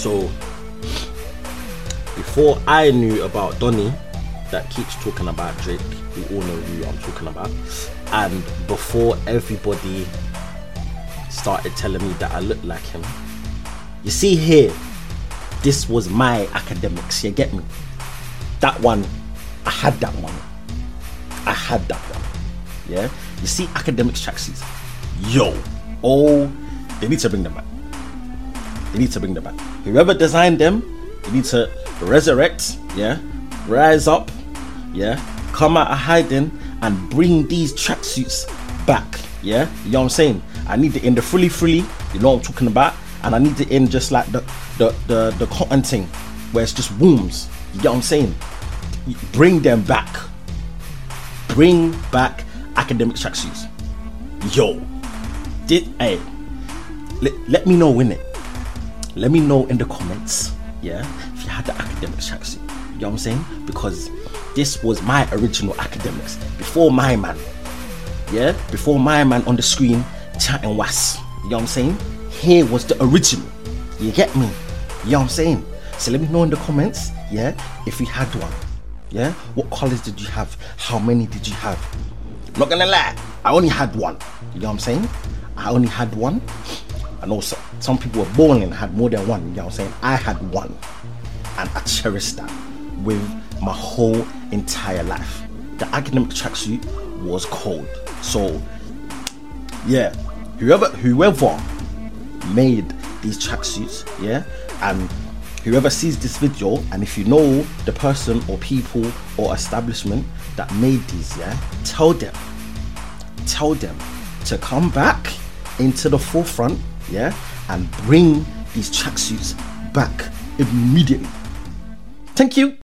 So before I knew about Donny that keeps talking about Drake, we all know who I'm talking about, and before everybody started telling me that I look like him, you see here, this was my academics, you get me? That one, I had that one. Yeah, you see academics tracksuits, yo, oh, they need to bring them back. Whoever designed them, you need to resurrect, yeah, rise up, yeah, come out of hiding and bring these tracksuits back, yeah. You know what I'm saying? I need it in the frilly, you know what I'm talking about, and I need it in just like the cotton thing where it's just wombs. You get what I'm saying? Bring them back. Bring back academic tracksuits. Yo, hey, let me know, innit? Let me know in the comments, yeah, if you had the academic tracksuit. You know what I'm saying? Because this was my original academics before my man, yeah, before my man on the screen chatting was. You know what I'm saying? Here was the original. You get me? You know what I'm saying? So let me know in the comments, yeah, if you had one. Yeah, what colors did you have? How many did you have? I'm not gonna lie, I only had one. You know what I'm saying? I only had one. I know some people were born and had more than one. You know what I'm saying? I had one, and I cherished that with my whole entire life. The academic tracksuit was cold. So yeah, whoever made these tracksuits, yeah, and whoever sees this video, and if you know the person or people or establishment that made these, yeah, tell them to come back into the forefront, yeah, and bring these tracksuits back immediately. Thank you.